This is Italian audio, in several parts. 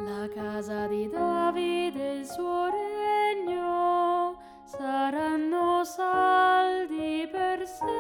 La casa di Davide e il suo regno saranno saldi per sempre.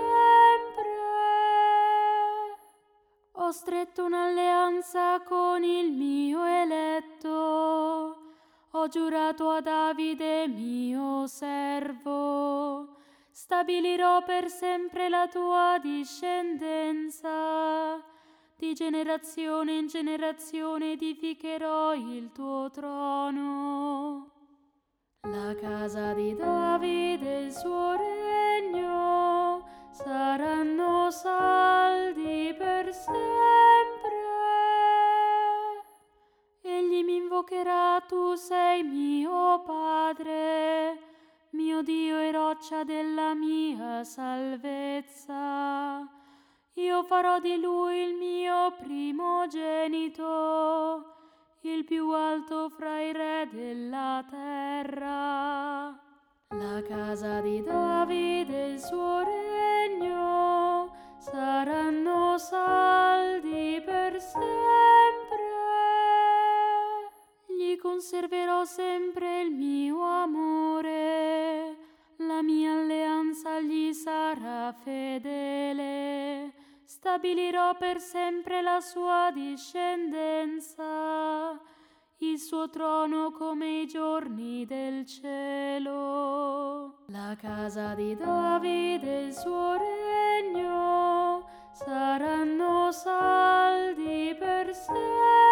Ho stretto un'alleanza con il mio eletto, ho giurato a Davide mio servo, stabilirò per sempre la tua discendenza, di generazione in generazione edificherò il tuo trono. La casa di Davide e il suo regno saranno saldi per sempre. Egli mi invocherà, tu sei mio Padre, mio Dio e roccia della mia salvezza. Io farò di lui il mio primogenito, il più alto fra i re della terra. La casa di Davide e il suo regno saranno saldi per sempre. Gli conserverò sempre il mio amore, la mia alleanza gli sarà fedele. Stabilirò per sempre la sua discendenza, il suo trono come i giorni del cielo. La casa di Davide e il suo regno saranno saldi per sempre.